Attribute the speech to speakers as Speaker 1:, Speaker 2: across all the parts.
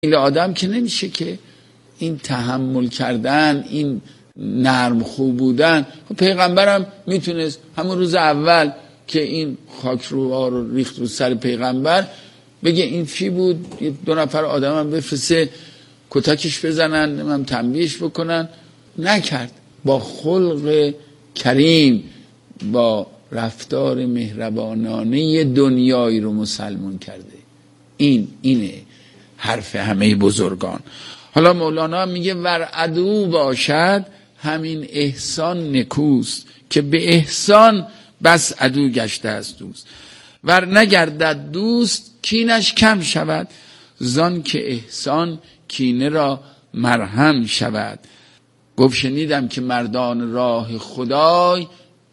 Speaker 1: این آدم که نمیشه که این تحمل کردن، این نرم خوب بودن. پیغمبرم میتونست همون روز اول که این خاکروها رو ریخت رو سر پیغمبر بگه این چی بود، 2 نفر آدم هم بفرسته کتکش بزنن، هم تنبیهش بکنن. نکرد. با خلق کریم، با رفتار مهربانانه دنیایی رو مسلمان کرده. اینه حرف همه بزرگان. حالا مولانا میگه ور عدو باشد همین احسان نکوست، که به احسان بس عدو گشته است دوست. ور نگردد دوست کینش کم شود، زان که احسان کینه را مرهم شود. گفت شنیدم که مردان راه خدای،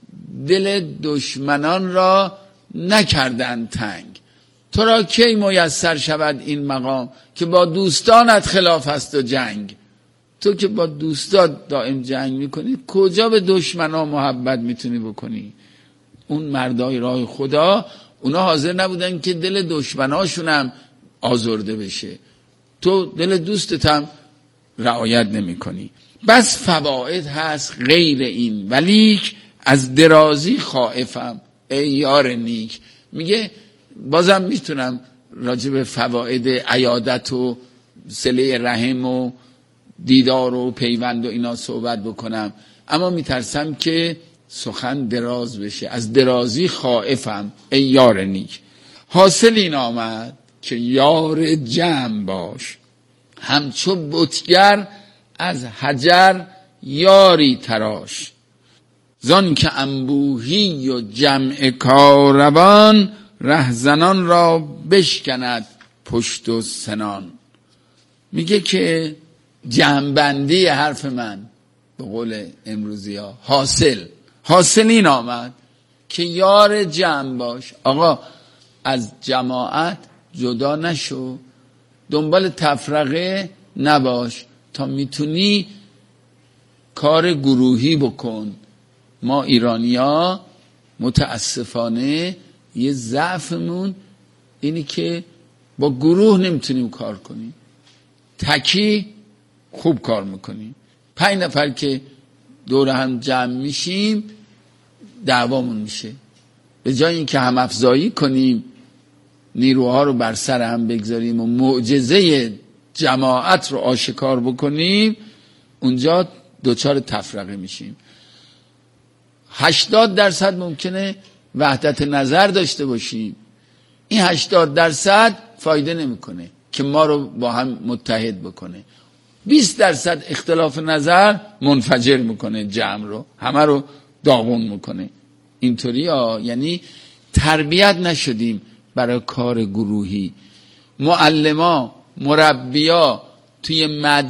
Speaker 1: دل دشمنان را نکردند تنگ. تو را کی میسر شود این مقام، که با دوستانت خلاف است و جنگ. تو که با دوستات دائم جنگ میکنی، کجا به دشمنا محبت میتونی بکنی؟ اون مردای راه خدا، اونا حاضر نبودن که دل دشمناشون هم آزرده بشه، تو دل دوستت هم رعایت نمی کنی. بس فواید هست غیر این، ولیک از درازی خائفم ای یار نیک. میگه بازم میتونم راجع به فواید عیادت و صله رحم و دیدار و پیوند و اینا صحبت بکنم، اما میترسم که سخن دراز بشه. از درازی خائفم ای یار نیک. حاصل این آمد که یار جمع باش، همچو بتگر از حجر یاری تراش. زان که انبوهی و جمع کاروان، رهزنان را بشکند پشت و سنان. میگه که جمع‌بندی حرف من به قول امروزی ها، حاصل این آمد که یار جمع باش. آقا از جماعت جدا نشو، دنبال تفرقه نباش، تا میتونی کار گروهی بکن. ما ایرانی‌ها متاسفانه یه ضعفمون اینی که با گروه نمیتونیم کار کنیم، تکی خوب کار میکنیم. 5 نفر که دور هم جمع میشیم دعوامون میشه. به جای اینکه هم افزایی کنیم، نیروها رو بر سر هم بگذاریم و معجزه جماعت رو آشکار بکنیم، اونجا دوچار تفرقه میشیم. 80% ممکنه وحدت نظر داشته باشیم، این 80% فایده نمیکنه که ما رو با هم متحد بکنه. 20% اختلاف نظر منفجر میکنه جمع رو، همه رو داغون میکنه. اینطوری یعنی تربیت نشدیم برای کار گروهی. معلما، مربیا توی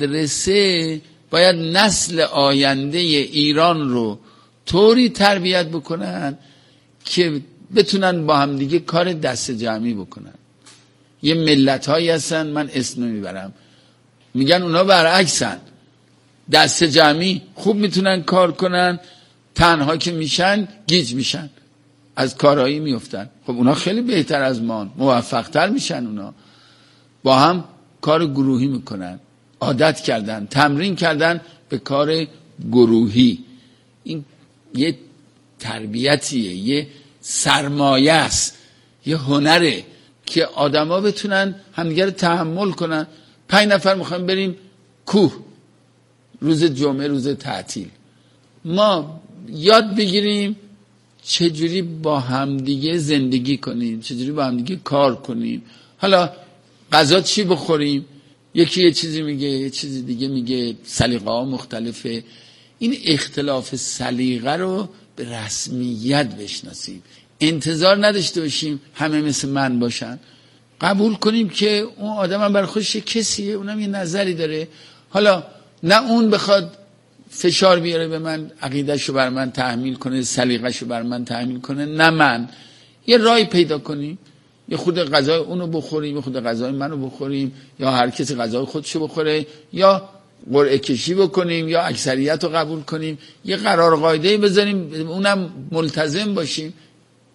Speaker 1: مدرسه باید نسل آینده ایران رو طوری تربیت بکنن که بتونن با هم دیگه کار دست جمعی بکنن. یه ملت هایی هستن، من اسم نمیبرم، میگن اونا برعکسن، دست جمعی خوب میتونن کار کنن، تنها که میشن گیج میشن، از کارایی میفتن. خب اونا خیلی بهتر از ما، موفقتر میشن. اونا با هم کار گروهی میکنن، عادت کردن، تمرین کردن به کار گروهی. این یه تربیتیه، یه سرمایه است، یه هنره که آدما بتونن همدیگه رو تحمل کنن. 5 نفر میخوایم بریم کوه روز جمعه، روز تعطیل، ما یاد بگیریم چجوری با همدیگه زندگی کنیم، چجوری با همدیگه کار کنیم. حالا غذا چی بخوریم، یکی یه چیزی میگه، یه چیزی دیگه میگه، سلیقه ها مختلفه. این اختلاف سلیقه رو به رسمیت بشناسیم، انتظار نداشته باشیم همه مثل من باشن، قبول کنیم که اون آدم هم برای خودش کسیه، اونم یه نظری داره. حالا نه اون بخواد فشار بیاره به من، عقیدهشو بر من تحمیل کنه، سلیقهشو بر من تحمیل کنه، نه من. یه راهی پیدا کنیم، یه خود غذای اونو بخوریم، یه خود غذای منو بخوریم، یا هر کسی غذای خودشو بخوره، یا قرعه کشی بکنیم، یا اکثریت رو قبول کنیم، یه قرار قاعده‌ای بذاریم، اونم ملتزم باشیم.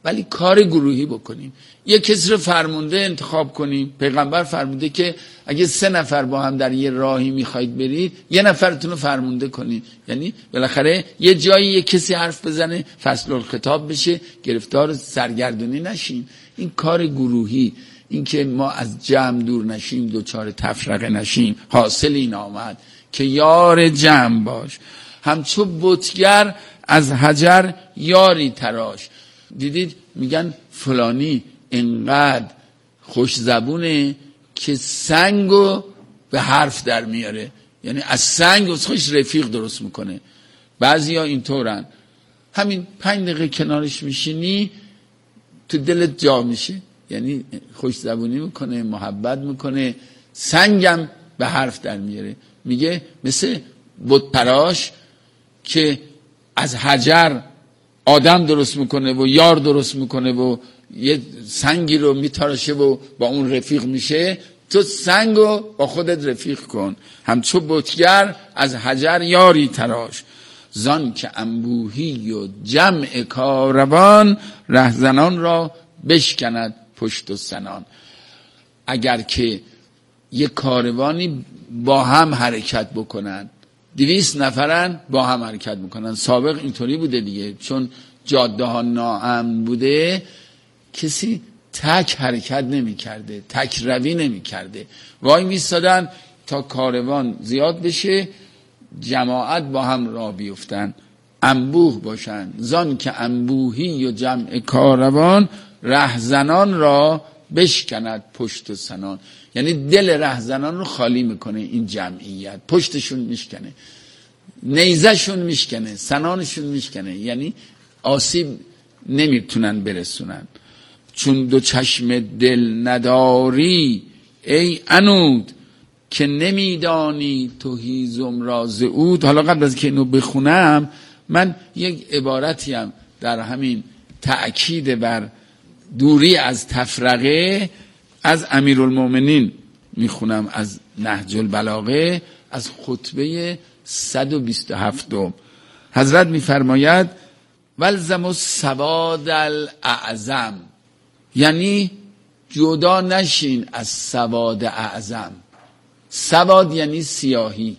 Speaker 1: ولی کار گروهی بکنیم. یه کسی رو فرمانده انتخاب کنیم. پیغمبر فرموده که اگه 3 نفر با هم در یه راهی میخواید برید، 1 نفرتون رو فرمانده کنید. یعنی بالاخره یه جایی یه کسی حرف بزنه، فصل الخطاب بشه، گرفتار سرگردونی نشیم. این کار گروهی، این که ما از جمع دور نشیم، دوچار تفرقه نشیم. حاصل این آمد که یار جمع باش، همچو بتگر از حجر یاری تراش. دیدید میگن فلانی انقدر خوش زبونه که سنگو به حرف در میاره، یعنی از سنگ از خوش رفیق درست میکنه. بعضی ها اینطورن، همین 5 دقیقه کنارش میشینی تو دلت جا میشه، یعنی خوش زبونی میکنه، محبت میکنه، سنگم به حرف در میاره. میگه مثل بت پراش که از حجر آدم درست میکنه و یار درست میکنه و یه سنگی رو میتراشه و با اون رفیق میشه، تو سنگو با خودت رفیق کن. همچو بتگر از حجر یاری تراش، زان که انبوهی و جمع کاروان، رهزنان را بشکند پشت و سنان. اگر که یه کاروانی با هم حرکت بکنن، 200 نفرن با هم حرکت میکنن. سابق اینطوری بوده دیگه، چون جاده ها ناامن بوده، کسی تک حرکت نمی کرده، تک روی نمی کرده، وای میستادن تا کاروان زیاد بشه، جماعت با هم راه بیفتن، انبوه باشن. زان که انبوهی و جمع کاروان، رهزنان را بشکند پشت و سنان. یعنی دل رهزنان رو خالی میکنه این جمعیت، پشتشون میشکنه، نیزشون میشکنه، سنانشون میشکنه، یعنی آسیب نمیتونن برسونن. چون 2 چشم دل نداری ای عنود، که نمیدانی تو هیزم راز عود. حالا قبل از که اینو بخونم، من یک عبارتی هم در همین تأکید بر دوری از تفرقه از امیرالمومنین میخونم، از نهج البلاغه، از خطبه 127. حضرت میفرماید والزم السواد الاعظم، یعنی جدا نشین از سواد اعظم. سواد یعنی سیاهی،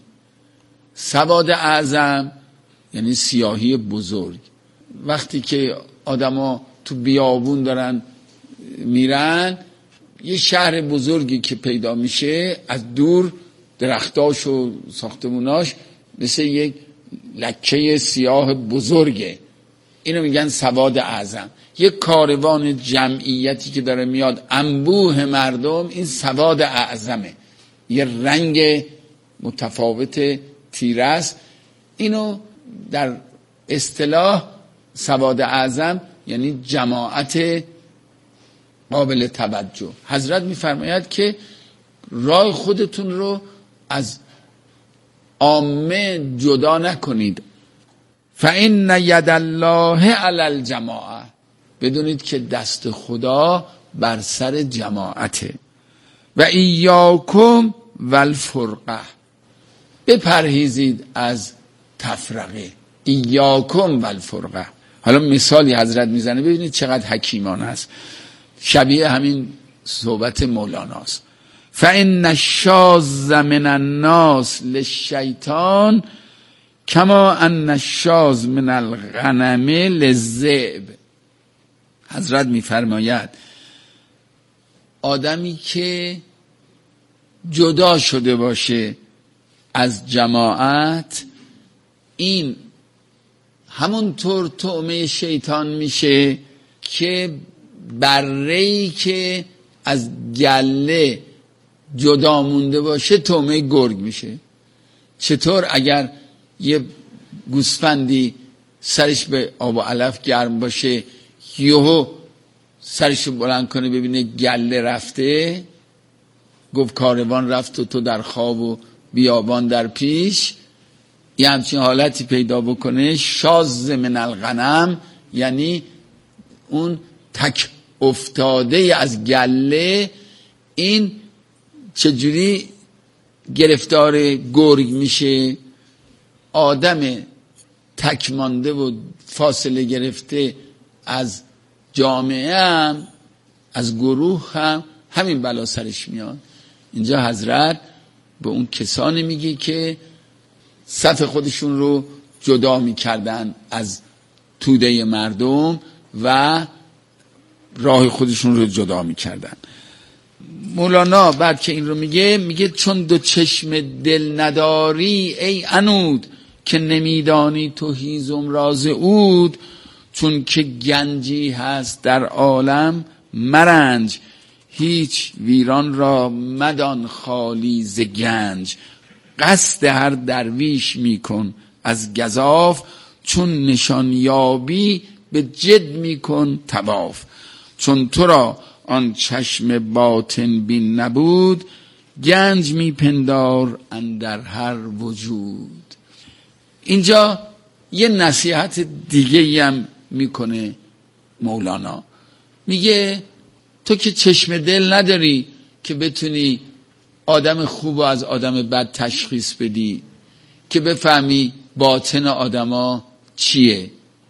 Speaker 1: سواد اعظم یعنی سیاهی بزرگ. وقتی که آدما تو بیابون دارن میرن، یه شهر بزرگی که پیدا میشه، از دور درختاش و ساختموناش مثل یک لکه سیاه بزرگه، اینو میگن سواد اعظم. یک کاروان جمعیتی که داره میاد، انبوه مردم، این سواد اعظمه، یه رنگ متفاوت تیره است. اینو در اصطلاح سواد اعظم یعنی جماعت قابل توجه. حضرت میفرماید که راه خودتون رو از عامه جدا نکنید. فإن ید الله علی الجماعه، بدونید که دست خدا بر سر جماعته. و ایاکم والفرقه، بپرهیزید از تفرقه. ایاکم والفرقه. حالا مثالی حضرت میزنه، ببینید چقدر حکیمانه است، شبیه همین صحبت مولاناست. فإن الشاذ من الناس للشیطان کما ان الشاذ من الغنم للذئب. حضرت میفرماید آدمی که جدا شده باشه از جماعت، این همونطور طعمه شیطان میشه که بره‌ای که از گله جدا مونده باشه طعمه گرگ میشه. چطور؟ اگر یه گوسفندی سرش به آب و علف گرم باشه، یهو سرشو بلند کنه ببینه گله رفته، گفت کاروان رفت و تو در خواب و بیابان در پیش، یه همچین حالتی پیدا بکنه. شاذ من الغنم یعنی اون تک افتاده از گله، این چجوری گرفتار گرگ میشه؟ آدم تک مانده و فاصله گرفته از جامعه هم از گروه هم همین بلا سرش میاد. اینجا حضرت به اون کسانی میگه که صف خودشون رو جدا میکردن از توده مردم و راه خودشون رو جدا میکردن. مولانا بعد که این رو میگه چون دو چشم دل نداری ای عنود، که نمیدانی تو هیزم راز عود. چون که گنجی هست در عالم مرنج، هیچ ویران را مدان خالی ز گنج. قصد هر درویش میکن از گزاف، چون نشان یابی به جد میکن طواف. چون تو را آن چشم باطن بین نبود، گنج میپندار اندر هر وجود. اینجا یه نصیحت دیگه هم میکنه مولانا. میگه تو که چشم دل نداری که بتونی آدم خوب و از آدم بد تشخیص بدی، که بفهمی باطن آدما چیه.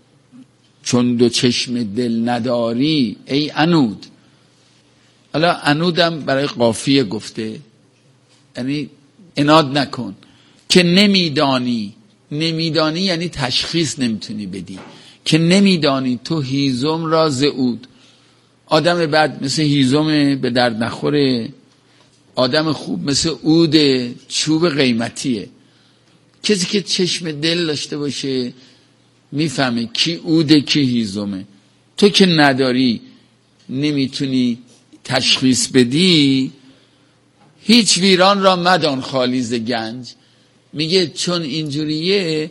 Speaker 1: چون دو چشم دل نداری ای عنود. حالا عنودم برای قافیه گفته، یعنی عناد نکن. که نمیدانی یعنی تشخیص نمیتونی بدی. که نمیدانی تو هیزم را ز عود. آدم بد مثل هیزم به درد نخوره، آدم خوب مثل عود چوب قیمتیه. کسی که چشم دل داشته باشه میفهمه کی عوده کی هیزمه. تو که نداری، نمیتونی تشخیص بدی، هیچ ویران را مدان خالی ز گنج. میگه چون اینجوریه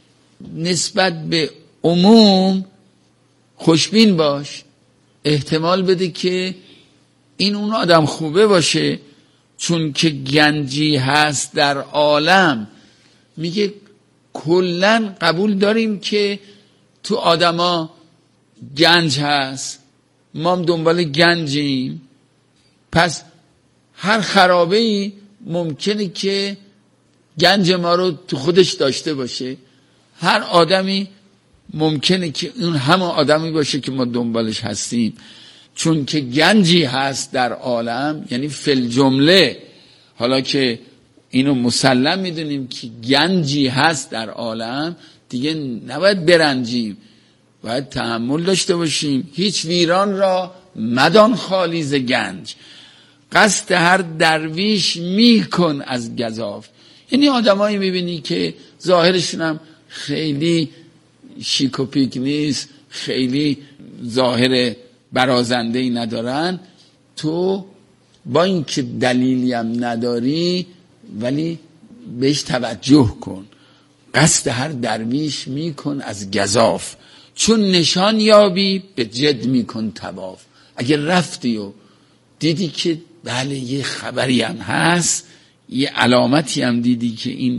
Speaker 1: نسبت به عموم خوشبین باش، احتمال بده که این اون آدم خوبه باشه. چون که گنجی هست در عالم، میگه کلن قبول داریم که تو آدما گنج هست، ما هم دنبال گنجیم. پس هر خرابه‌ای ممکنه که گنج ما رو تو خودش داشته باشه. هر آدمی ممکنه که اون همه آدمی باشه که ما دنبالش هستیم. چون که گنجی هست در عالم، یعنی فل جمله. حالا که اینو مسلم میدونیم که گنجی هست در عالم، دیگه نباید برنجیم، باید تحمل داشته باشیم. هیچ ویران را مدان خالی ز گنج. قصد هر درویش میکن از گزاف. یعنی آدمایی میبینی که ظاهرشون هم خیلی شیک و پیک نیست، خیلی ظاهر برازنده‌ای ندارن، تو با اینکه دلیلی هم نداری ولی بهش توجه کن. قصد هر درویش میکن از گزاف، چون نشان یابی به جد میکن طواف. اگر رفتی و دیدی که بله یه خبری هم هست، یه علامتی هم دیدی که این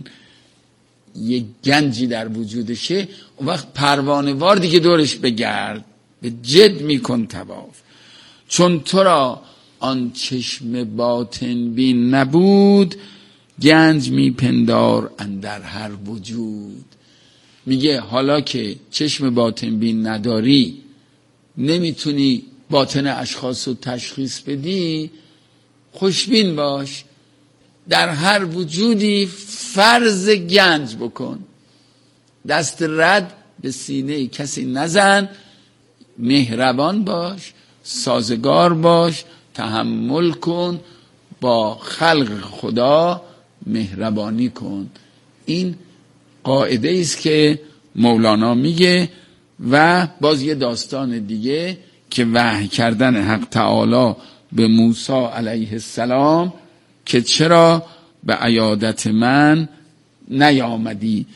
Speaker 1: یه گنجی در وجودشه، اون وقت پروانه وار دیگه دورش بگرد، به جد میکن طواف. چون تو را آن چشم باطن بین نبود، گنج میپندار اندر هر وجود. میگه حالا که چشم باطن بین نداری، نمیتونی باطن اشخاص رو تشخیص بدی، خوشبین باش. در هر وجودی فرض گنج بکن، دست رد به سینه کسی نزن، مهربان باش، سازگار باش، تحمل کن، با خلق خدا مهربانی کن. این قاعده است که مولانا میگه. و باز یه داستان دیگه که وحی کردن حق تعالی به موسی علیه السلام که چرا به عیادت من نیامدی.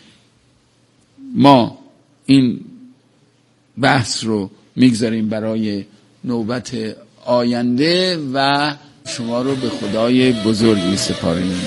Speaker 1: ما این بحث رو میگذاریم برای نوبت آینده و شما رو به خدای بزرگ میسپاریم.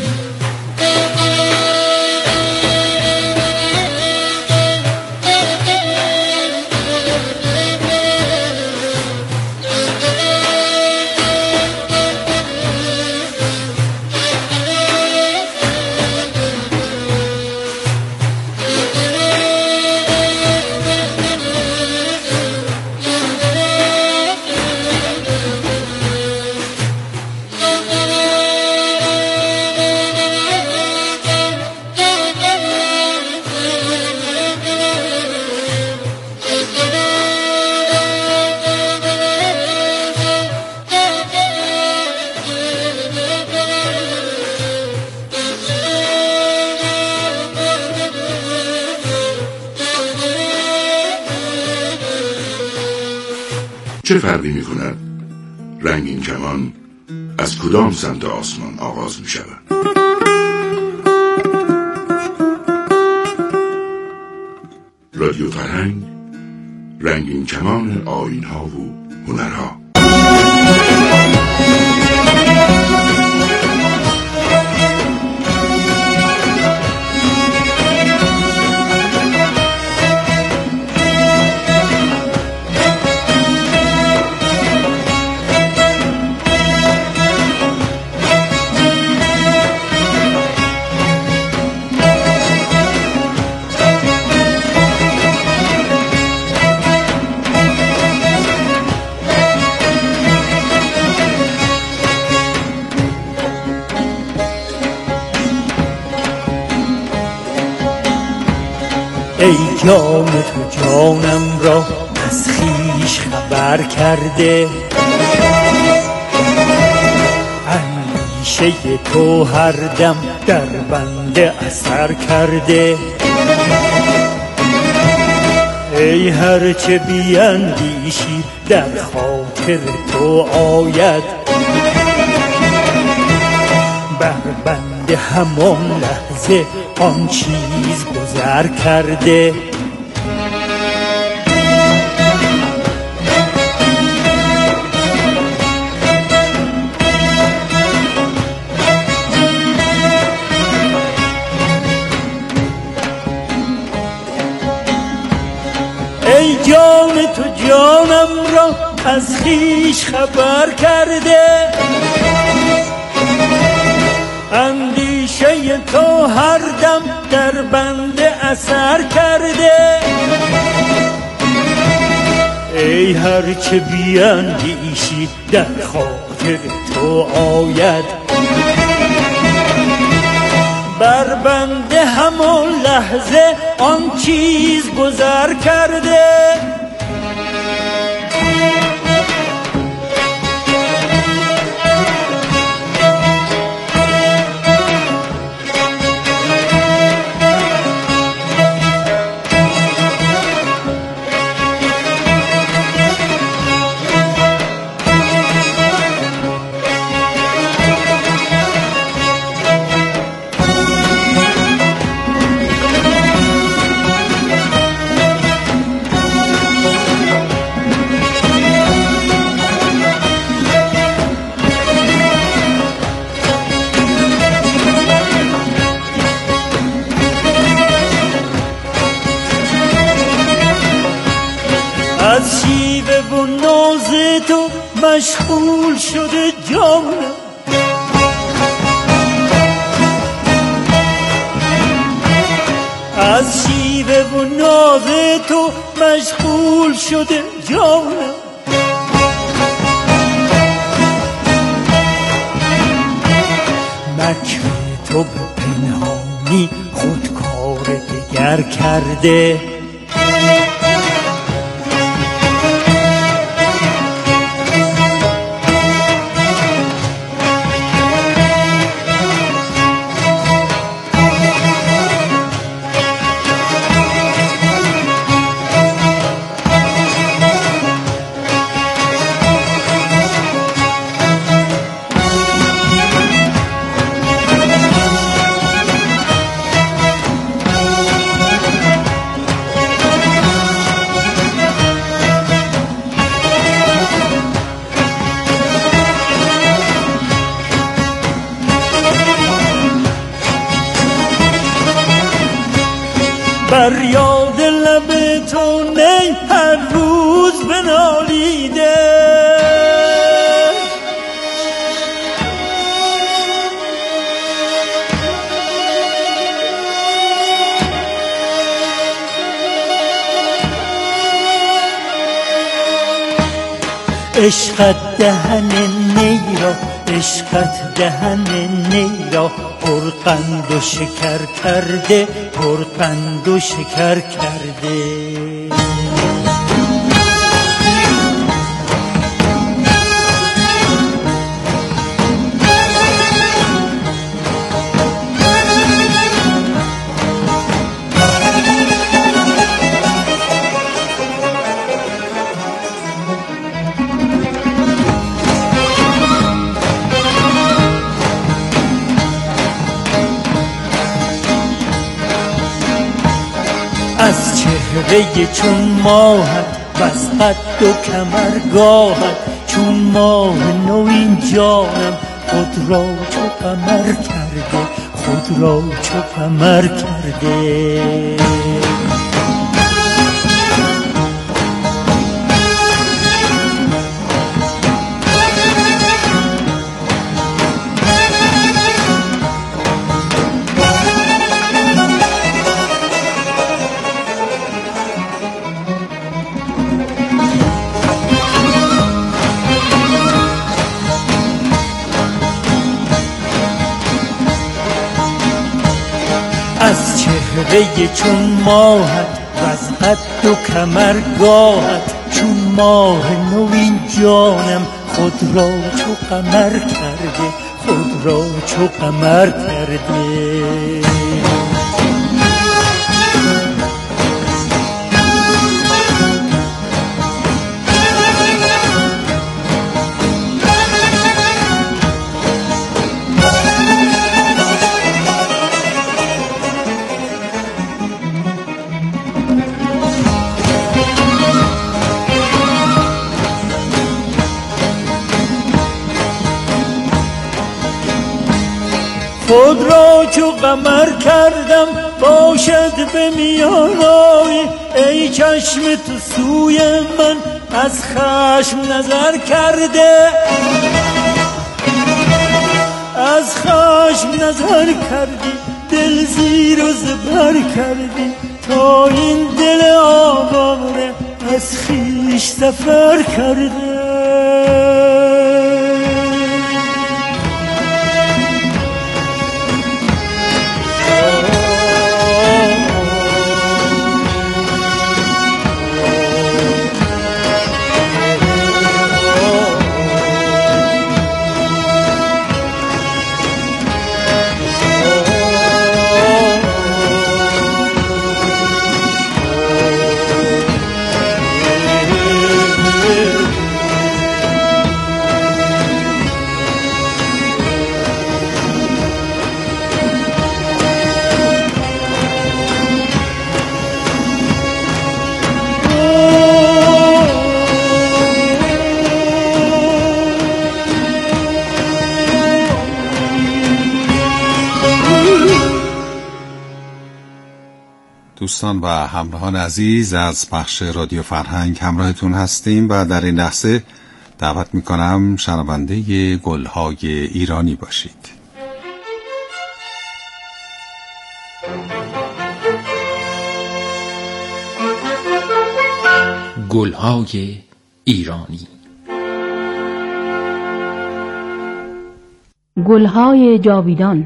Speaker 2: چه فرقی می کند رنگین کمان از کدام سمت آسمان آغاز می شود؟ رادیو فرهنگ، رنگین کمان آیین‌ها و هنرها.
Speaker 3: ای جان تو جانم را از خویش خبر کرده، اندیشه تو هر دم در بنده اثر کرده. ای هر چه بیندیشی در خاطر تو آید، بر بنده همان لحظه آن چیز گذر کرده. ای جان تو جانم را از خویش خبر کرده، اندیشه تو هر دم در بنده اثر کرده. ای هر چه بیندیشی در خاطر تو آید، بر بنده همان لحظه آن چیز گذر کرده. از شیوه و ناز تو مشغول شده جانم، از شیوه و ناز تو مشغول شده جانم. مکر تو به پنهانی خود کار دگر کرده. بر یاد لب تو نی هر روز بنالیده، عشقت دهن نی را، عشقت دهن نی را پرقند و شکر کرده، پرقند و شکر کرده. چهره چون ماهت وز قد و کمرگاهت چون ماه نوین جانم خود را چو قمر کرده خود را چو قمر کرده از چهره چون ماهت وز قد و کمرگاهت چون ماه نوین جانم خود را چو قمر کرده خود را چو قمر کرده خود را چو قمر کردم باشد به میانای ای چشم تو سوی من از خشم نظر کرده از خشم نظر کردی دل زیر و زبر کردی تا این دل آواره از خویش سفر کرده
Speaker 4: دوستان و همراهان عزیز از بخش رادیو فرهنگ همراهتون هستیم و در این لحظه دعوت میکنم شنونده گلهای ایرانی باشید.
Speaker 5: گلهای ایرانی.
Speaker 6: گلهای جاویدان.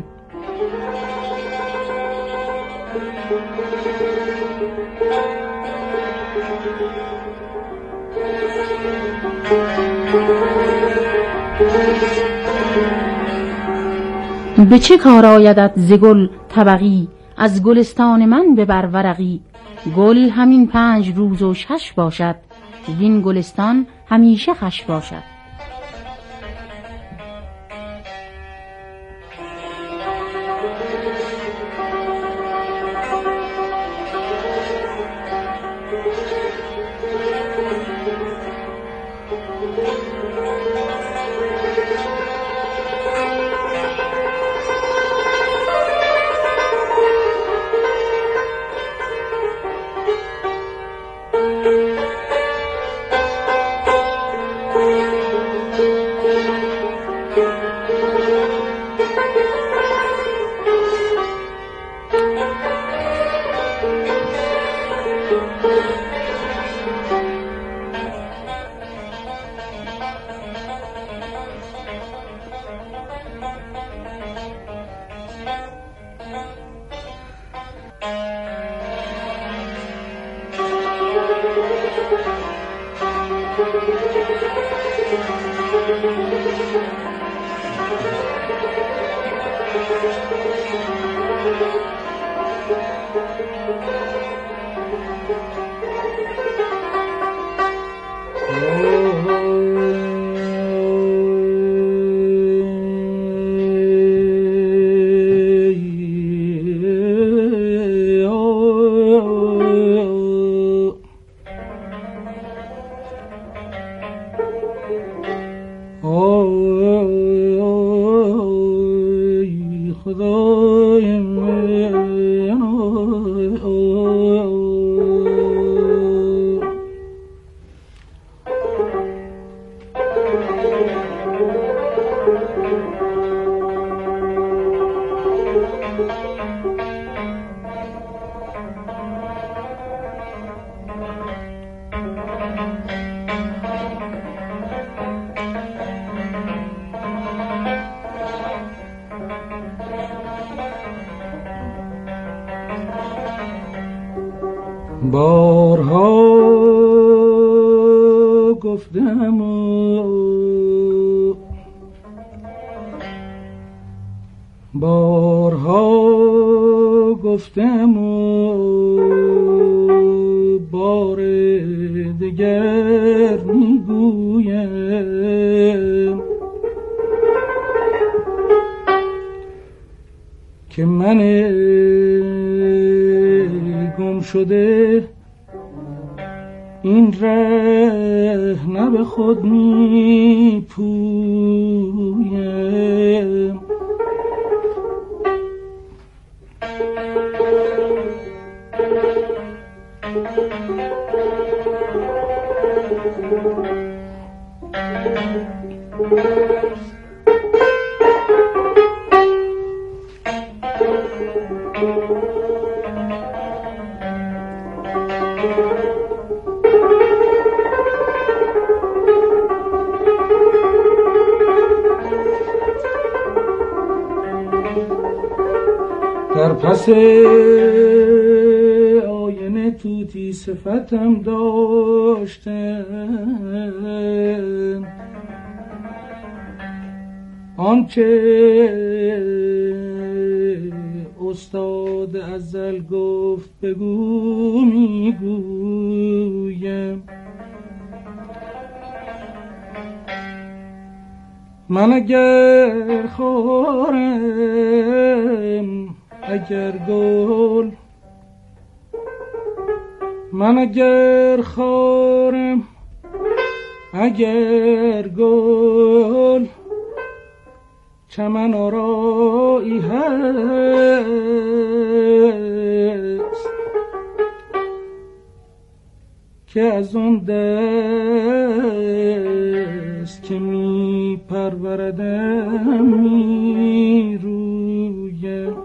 Speaker 6: به چه کار آیدت ز گل طبقی از گلستان من ببر ورقی گل همین 5 روز و 6 باشد وین گلستان همیشه خوش باشد.
Speaker 7: بارها گفتم بار دیگر میگویم که من گم شده این ره نه به خود میپویم. در پس آینه طوطی صفتم داشتن، آنچه استاد ازل گفت بگو میگویم. من اگر خارم اگر گل، من اگر خارم اگر گل، چمن آرایی هست که از اون دست که می پروردم می رویم.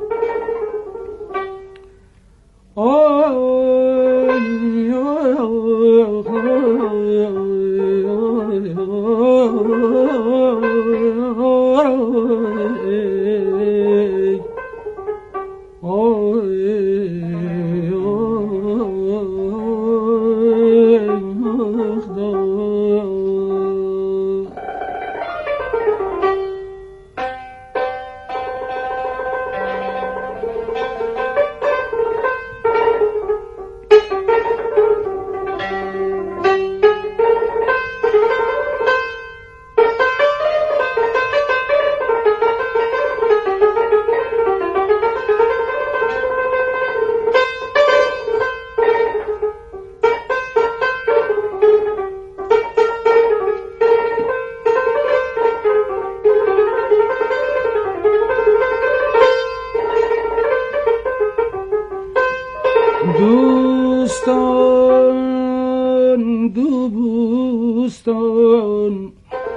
Speaker 7: دوستان دوستان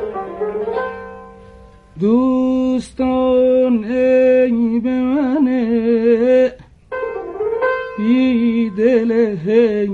Speaker 7: دوستان ای به من بی دل هی